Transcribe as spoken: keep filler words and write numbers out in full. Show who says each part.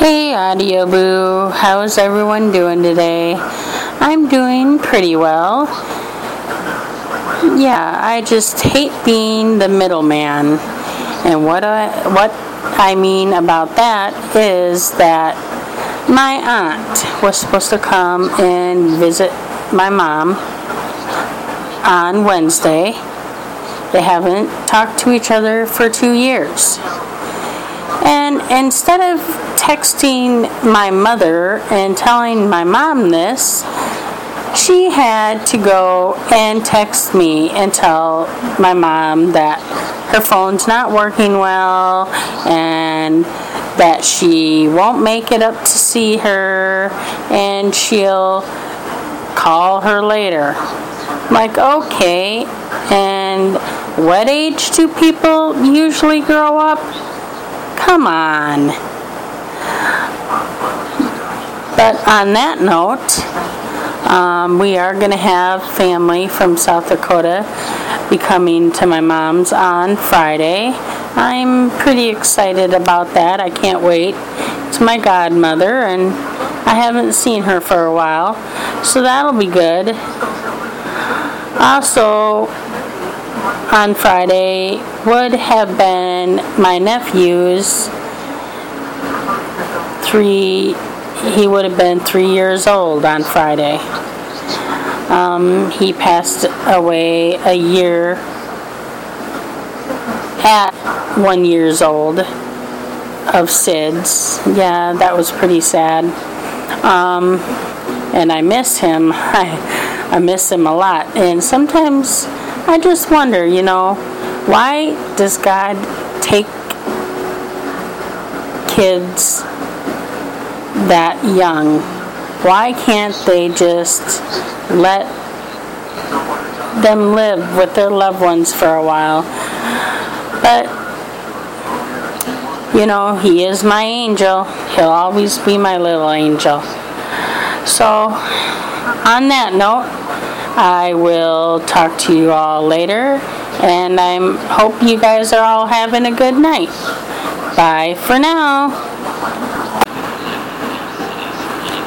Speaker 1: Hey Audio Boo, how's everyone doing today? I'm doing pretty well. Yeah, I just hate being the middleman. And what I, what I mean about that is that my aunt was supposed to come and visit my mom on Wednesday. They haven't talked to each other for two years. And instead of texting my mother and telling my mom this, she had to go and text me and tell my mom that her phone's not working well and that she won't make it up to see her and she'll call her later. I'm like, okay, and what age do people usually grow up? Come on. But on that note, um, we are going to have family from South Dakota be coming to my mom's on Friday. I'm pretty excited about that. I can't wait. It's my godmother, and I haven't seen her for a while, so that'll be good. Also, on Friday would have been my nephew's three, he would have been three years old on Friday. Um, he passed away a year at one years old of S I D S. Yeah, that was pretty sad. Um, and I miss him. I, I miss him a lot. And sometimes I just wonder, you know, why does God take kids that young? Why can't they just let them live with their loved ones for a while? But, you know, he is my angel. He'll always be my little angel. So, on that note, I will talk to you all later, and I hope you guys are all having a good night. Bye for now.